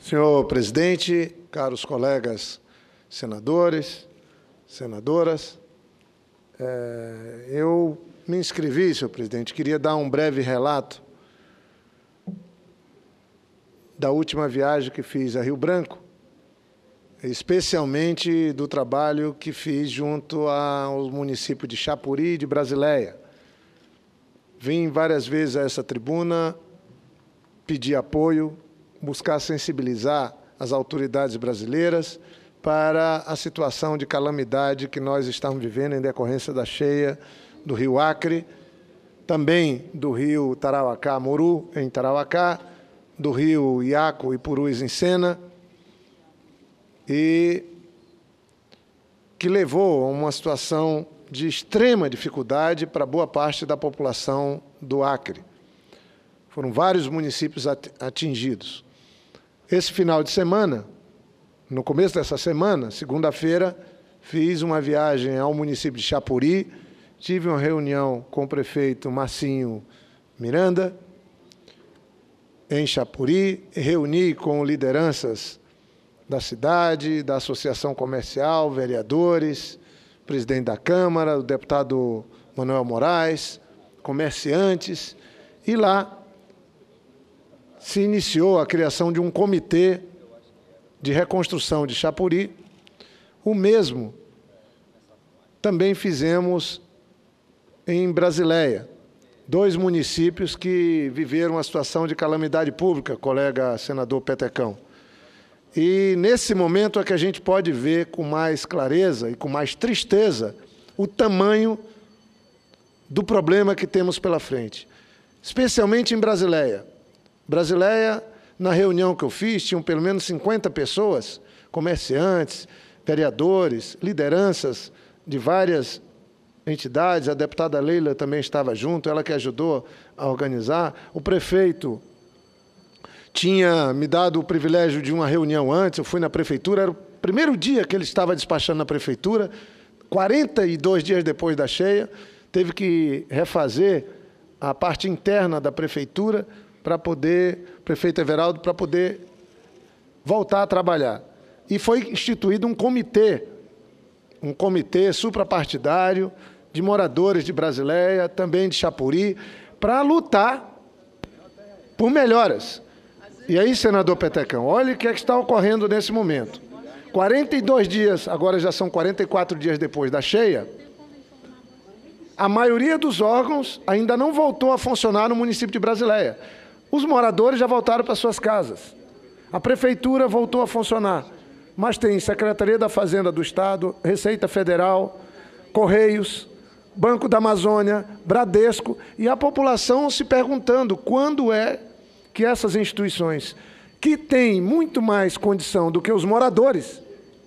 Senhor presidente, caros colegas senadores, senadoras, eu me inscrevi, senhor presidente, queria dar um breve relato da última viagem que fiz a Rio Branco, especialmente do trabalho que fiz junto aos municípios de Chapuri e de Brasileia. Vim várias vezes a essa tribuna pedir apoio, buscar sensibilizar as autoridades brasileiras para a situação de calamidade que nós estamos vivendo em decorrência da cheia do rio Acre, também do rio Tarauacá-Moru, em Tarauacá, do rio Iaco e Purus, em Sena, e que levou a uma situação de extrema dificuldade para boa parte da população do Acre. Foram vários municípios atingidos. Esse final de semana, no começo dessa semana, segunda-feira, fiz uma viagem ao município de Chapuri, tive uma reunião com o prefeito Marcinho Miranda, em Chapuri, reuni com lideranças da cidade, da associação comercial, vereadores, presidente da Câmara, o deputado Manuel Moraes, comerciantes, e lá se iniciou a criação de um comitê de reconstrução de Chapuri. O mesmo também fizemos em Brasileia, 2 municípios que viveram uma situação de calamidade pública, colega senador Petecão. E, nesse momento, é que a gente pode ver com mais clareza e com mais tristeza o tamanho do problema que temos pela frente, especialmente em Brasileia. Brasileia, na reunião que eu fiz, tinham pelo menos 50 pessoas, comerciantes, vereadores, lideranças de várias entidades, a deputada Leila também estava junto, ela que ajudou a organizar, o prefeito tinha me dado o privilégio de uma reunião antes, eu fui na prefeitura, era o primeiro dia que ele estava despachando na prefeitura, 42 dias depois da cheia, teve que refazer a parte interna da prefeitura para poder, prefeito Everaldo, para poder voltar a trabalhar. E foi instituído um comitê suprapartidário de moradores de Brasileia, também de Chapuri, para lutar por melhoras. E aí, senador Petecão, olha o que é que está ocorrendo nesse momento. 42 dias, agora já são 44 dias depois da cheia, a maioria dos órgãos ainda não voltou a funcionar no município de Brasileia. Os moradores já voltaram para suas casas. A prefeitura voltou a funcionar, mas tem Secretaria da Fazenda do Estado, Receita Federal, Correios, Banco da Amazônia, Bradesco, e a população se perguntando quando é que essas instituições, que têm muito mais condição do que os moradores,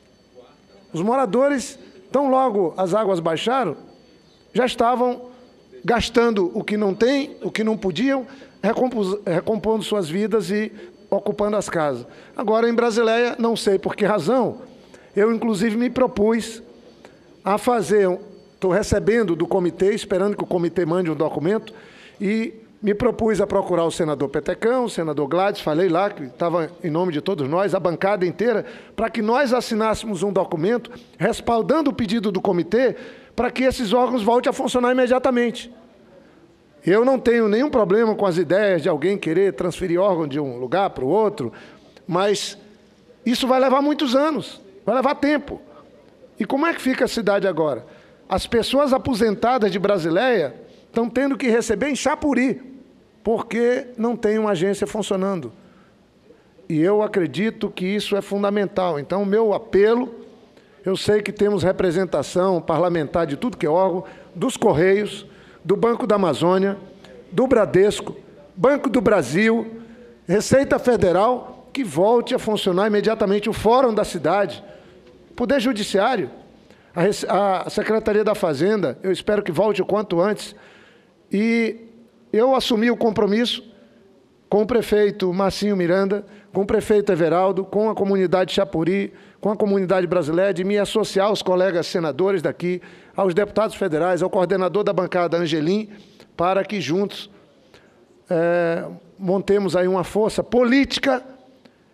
tão logo as águas baixaram, já estavam gastando o que não tem, o que não podiam, recompondo suas vidas e ocupando as casas. Agora, em Brasileia, não sei por que razão, eu, inclusive, me propus a fazer, estou recebendo do comitê, esperando que o comitê mande um documento, e me propus a procurar o senador Petecão, o senador Gladys, falei lá, que estava em nome de todos nós, a bancada inteira, para que nós assinássemos um documento respaldando o pedido do comitê para que esses órgãos voltem a funcionar imediatamente. Eu não tenho nenhum problema com as ideias de alguém querer transferir órgão de um lugar para o outro, mas isso vai levar muitos anos, vai levar tempo. E como é que fica a cidade agora? As pessoas aposentadas de Brasileia estão tendo que receber em Chapuri, porque não tem uma agência funcionando. E eu acredito que isso é fundamental. Então, o meu apelo, eu sei que temos representação parlamentar de tudo que é órgão, dos Correios, do Banco da Amazônia, do Bradesco, Banco do Brasil, Receita Federal, que volte a funcionar imediatamente o Fórum da cidade, Poder Judiciário, a Secretaria da Fazenda, eu espero que volte o quanto antes. E eu assumi o compromisso com o prefeito Marcinho Miranda, com o prefeito Everaldo, com a comunidade Chapuri, com a comunidade brasileira, de me associar aos colegas senadores daqui, aos deputados federais, ao coordenador da bancada, Angelim, para que juntos montemos aí uma força política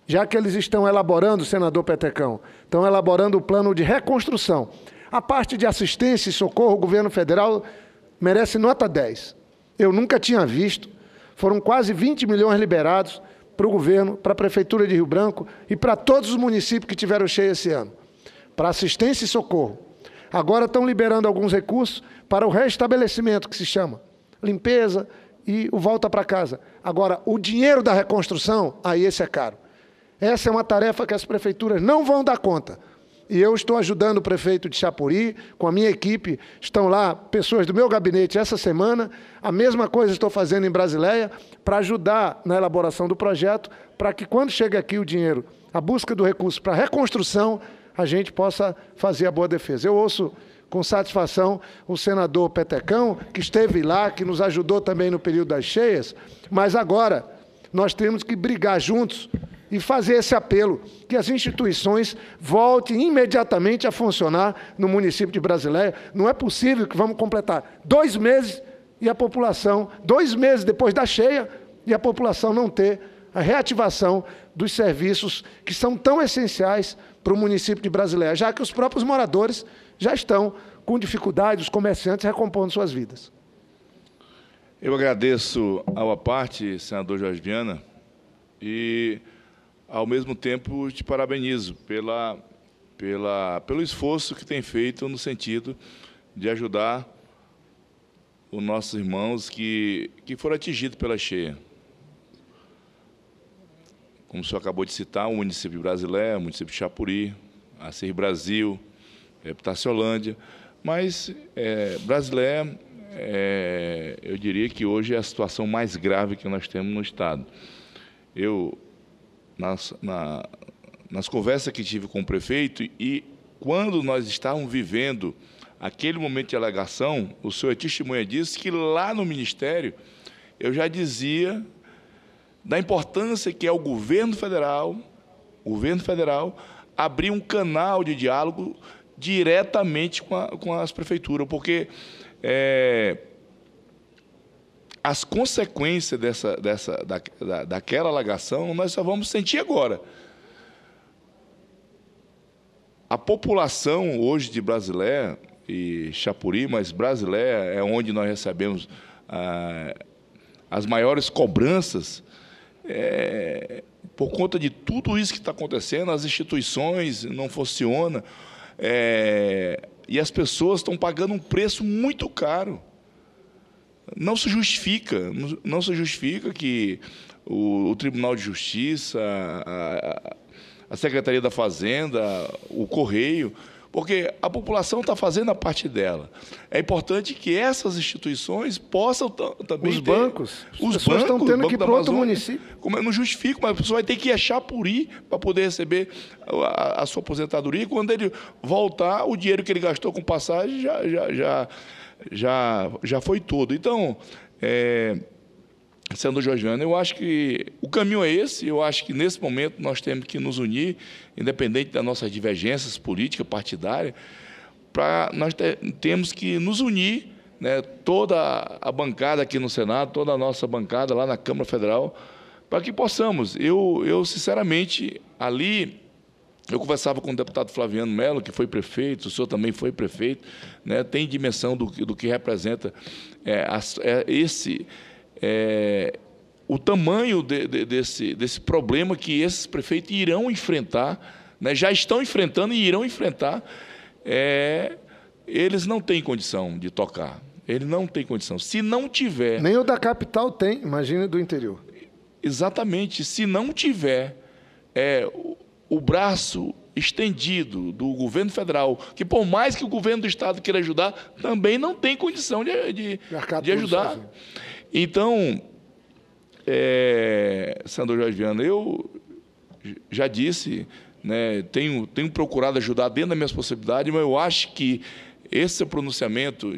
já que eles estão elaborando, senador Petecão, estão elaborando o plano de reconstrução. A parte de assistência e socorro, o governo federal merece nota 10. Eu nunca tinha visto. Foram quase 20 milhões liberados para o governo, para a Prefeitura de Rio Branco e para todos os municípios que tiveram cheia esse ano, para assistência e socorro. Agora estão liberando alguns recursos para o restabelecimento, que se chama limpeza e o volta para casa. Agora, o dinheiro da reconstrução, aí esse é caro. Essa é uma tarefa que as prefeituras não vão dar conta. E eu estou ajudando o prefeito de Chapuri, com a minha equipe, estão lá pessoas do meu gabinete essa semana, a mesma coisa estou fazendo em Brasileia, para ajudar na elaboração do projeto, para que quando chegue aqui o dinheiro, a busca do recurso para reconstrução, a gente possa fazer a boa defesa. Eu ouço com satisfação o senador Petecão, que esteve lá, que nos ajudou também no período das cheias, mas agora nós temos que brigar juntos e fazer esse apelo, que as instituições voltem imediatamente a funcionar no município de Brasileia. Não é possível que vamos completar 2 meses e a população, 2 meses depois da cheia, e a população não ter a reativação dos serviços que são tão essenciais para o município de Brasileia, já que os próprios moradores já estão com dificuldade, os comerciantes recompondo suas vidas. Eu agradeço ao à parte, senador Jorge Viana, e ao mesmo tempo te parabenizo pelo esforço que tem feito no sentido de ajudar os nossos irmãos que foram atingidos pela cheia. Como o senhor acabou de citar, o município de Brasileia, o município de Chapuri, a Ser Brasil, Taciolândia, mas Brasileia, eu diria que hoje é a situação mais grave que nós temos no Estado. Eu, nas conversas que tive com o prefeito, e quando nós estávamos vivendo aquele momento de alegação, o senhor é testemunha disso, que lá no Ministério eu já dizia da importância que é o governo federal abrir um canal de diálogo diretamente com as prefeituras, porque as consequências daquela alegação nós só vamos sentir agora. A população hoje de Brasileia e Chapuri, mas Brasileia é onde nós recebemos as maiores cobranças, por conta de tudo isso que está acontecendo, as instituições não funcionam, e as pessoas estão pagando um preço muito caro. Não se justifica que o Tribunal de Justiça, a Secretaria da Fazenda, o Correio, porque a população está fazendo a parte dela. É importante que essas instituições possam também os bancos estão tendo que ir para outro município. Como eu não justifico, mas a pessoa vai ter que ir a Chapuri para poder receber a sua aposentadoria. E quando ele voltar, o dinheiro que ele gastou com passagem já foi todo. Então, senador Jorge Viana, eu acho que o caminho é esse. Eu acho que, nesse momento, nós temos que nos unir, independente das nossas divergências políticas, partidárias, nós temos que nos unir, né, toda a bancada aqui no Senado, toda a nossa bancada lá na Câmara Federal, para que possamos. Eu sinceramente, ali, eu conversava com o deputado Flaviano Melo, que foi prefeito, o senhor também foi prefeito, né, tem dimensão do que representa o tamanho desse problema que esses prefeitos irão enfrentar, né, já estão enfrentando e irão enfrentar. Eles não têm condição de tocar. Ele não tem condição. Se não tiver... Nem o da capital tem, imagina do interior. Exatamente. Se não tiver o braço estendido do governo federal, que por mais que o governo do Estado queira ajudar, também não tem condição de ajudar. Então, senador Jorge Viana, eu já disse, né, tenho procurado ajudar dentro das minhas possibilidades, mas eu acho que esse pronunciamento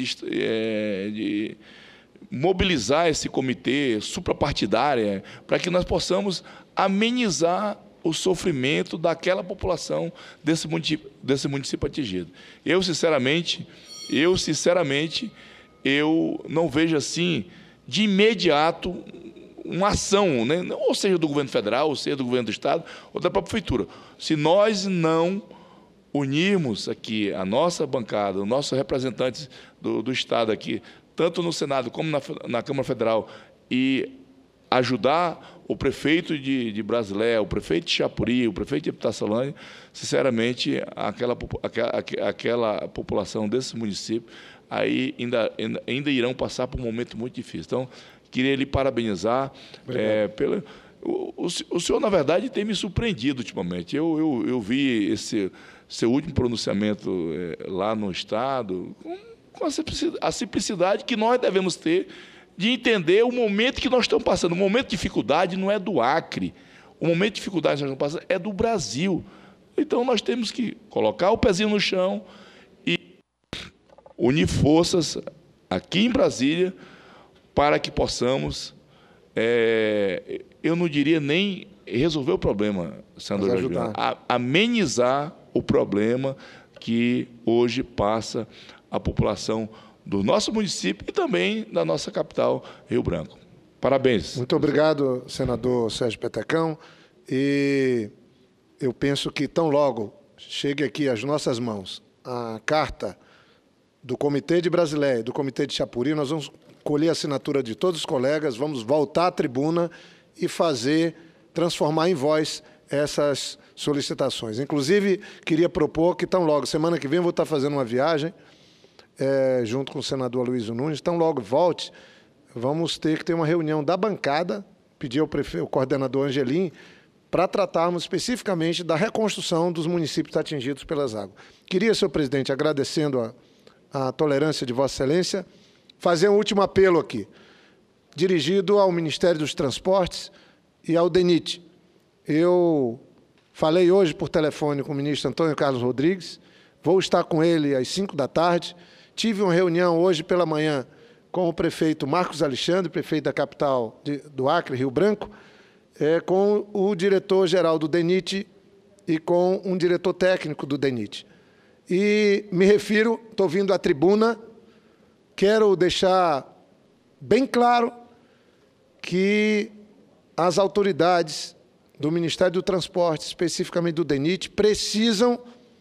de mobilizar esse comitê suprapartidário para que nós possamos amenizar o sofrimento daquela população desse município atingido. Eu, sinceramente, eu não vejo assim, de imediato, uma ação, né? Ou seja do governo federal, ou seja do governo do Estado, ou da própria prefeitura. Se nós não unirmos aqui a nossa bancada, os nossos representantes do Estado aqui, tanto no Senado como na Câmara Federal, e ajudar o prefeito de Brasileia, o prefeito de Chapuri, o prefeito de Itaçolândia, sinceramente, aquela população desse município aí ainda irão passar por um momento muito difícil. Então, queria lhe parabenizar o senhor, na verdade, tem me surpreendido ultimamente. Eu vi esse seu último pronunciamento lá no Estado com a simplicidade que nós devemos ter de entender o momento que nós estamos passando. O momento de dificuldade não é do Acre. O momento de dificuldade que nós estamos passando é do Brasil. Então, nós temos que colocar o pezinho no chão e unir forças aqui em Brasília para que possamos, eu não diria nem resolver o problema, senador Juliano, amenizar o problema que hoje passa a população do nosso município e também da nossa capital, Rio Branco. Parabéns. Muito obrigado, senador Sérgio Petecão. E eu penso que tão logo chegue aqui às nossas mãos a carta do Comitê de Brasileia e do Comitê de Chapuri, nós vamos colher a assinatura de todos os colegas, vamos voltar à tribuna e transformar em voz essas solicitações. Inclusive, queria propor que tão logo, semana que vem, eu vou estar fazendo uma viagem junto com o senador Aloysio Nunes, tão logo volte, vamos ter que ter uma reunião da bancada, pedir ao o coordenador Angelim, para tratarmos especificamente da reconstrução dos municípios atingidos pelas águas. Queria, senhor presidente, agradecendo a tolerância de Vossa Excelência, fazer um último apelo aqui, dirigido ao Ministério dos Transportes e ao DENIT. Eu falei hoje por telefone com o ministro Antônio Carlos Rodrigues, vou estar com ele às 5 da tarde, tive uma reunião hoje pela manhã com o prefeito Marcos Alexandre, prefeito da capital do Acre, Rio Branco, com o diretor-geral do DENIT e com um diretor técnico do DENIT. E me refiro, estou vindo à tribuna, quero deixar bem claro que as autoridades do Ministério do Transporte, especificamente do DENIT, precisam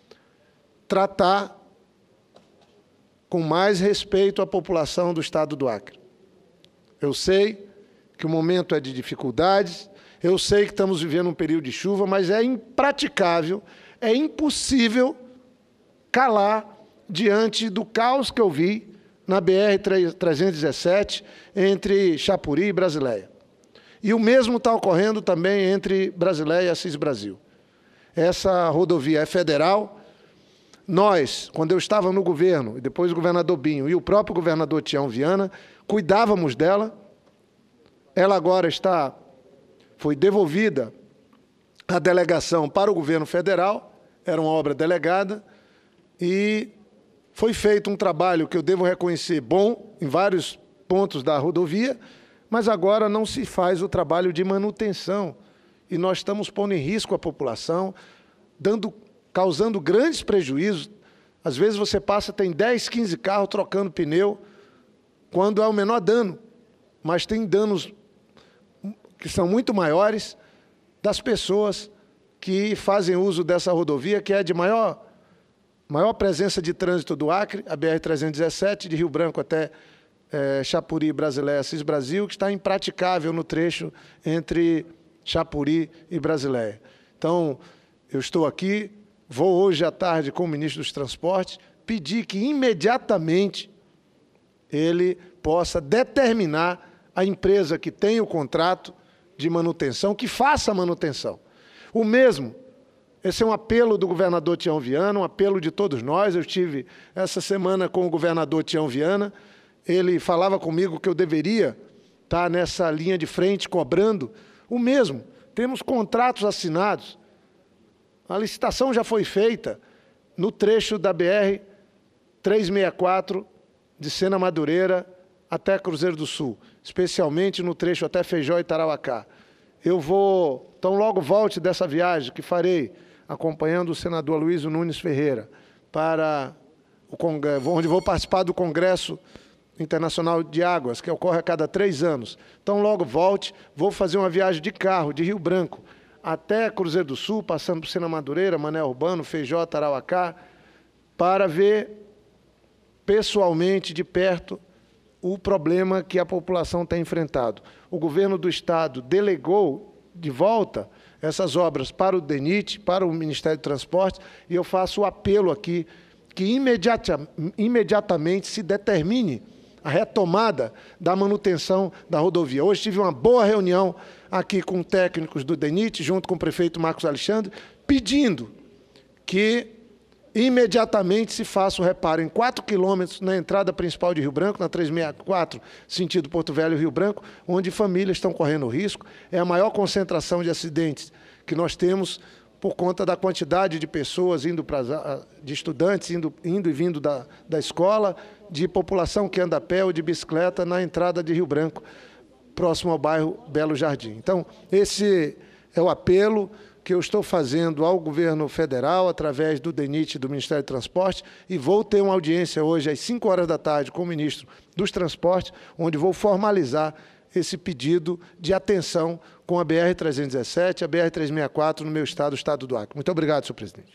tratar com mais respeito à população do Estado do Acre. Eu sei que o momento é de dificuldades, eu sei que estamos vivendo um período de chuva, mas é impraticável, é impossível calar diante do caos que eu vi na BR-317 entre Chapuri e Brasileia. E o mesmo está ocorrendo também entre Brasileia e Assis Brasil. Essa rodovia é federal. Nós, quando eu estava no governo, e depois o governador Binho e o próprio governador Tião Viana, cuidávamos dela. Ela agora foi devolvida à delegação para o governo federal, era uma obra delegada, e foi feito um trabalho que eu devo reconhecer bom em vários pontos da rodovia, mas agora não se faz o trabalho de manutenção. E nós estamos pondo em risco a população, causando grandes prejuízos. Às vezes você passa, tem 10, 15 carros trocando pneu, quando é o menor dano. Mas tem danos que são muito maiores das pessoas que fazem uso dessa rodovia, que é de maior presença de trânsito do Acre, a BR-317, de Rio Branco até Chapuri, Brasileia, Assis Brasil, que está impraticável no trecho entre Chapuri e Brasileia. Então, eu estou aqui, vou hoje à tarde com o ministro dos Transportes, pedir que imediatamente ele possa determinar a empresa que tem o contrato de manutenção, que faça a manutenção. O mesmo, esse é um apelo do governador Tião Viana, um apelo de todos nós. Eu estive essa semana com o governador Tião Viana, ele falava comigo que eu deveria estar nessa linha de frente cobrando o mesmo. Temos contratos assinados, a licitação já foi feita no trecho da BR-364 de Sena Madureira até Cruzeiro do Sul, especialmente no trecho até Feijó e Tarauacá. Eu vou, tão logo volte dessa viagem que farei, acompanhando o senador Aloysio Nunes Ferreira, para onde vou participar do Congresso Internacional de Águas, que ocorre a cada 3 anos. Então, logo volte, vou fazer uma viagem de carro de Rio Branco até Cruzeiro do Sul, passando por Sena Madureira, Mané Urbano, Feijó, Tarauacá, para ver pessoalmente, de perto, o problema que a população tem enfrentado. O governo do Estado delegou de volta essas obras para o DENIT, para o Ministério do Transporte, e eu faço o apelo aqui que imediatamente se determine a retomada da manutenção da rodovia. Hoje tive uma boa reunião aqui com técnicos do DENIT, junto com o prefeito Marcos Alexandre, pedindo que imediatamente se faça o reparo em 4 quilômetros na entrada principal de Rio Branco, na 364, sentido Porto Velho, Rio Branco, onde famílias estão correndo risco. É a maior concentração de acidentes que nós temos por conta da quantidade de pessoas de estudantes indo e vindo da escola, de população que anda a pé ou de bicicleta na entrada de Rio Branco, próximo ao bairro Belo Jardim. Então, esse é o apelo que eu estou fazendo ao governo federal, através do DENIT e do Ministério do Transporte, e vou ter uma audiência hoje às 5 horas da tarde com o ministro dos Transportes, onde vou formalizar esse pedido de atenção com a BR-317, a BR-364 no meu estado, o estado do Acre. Muito obrigado, senhor presidente.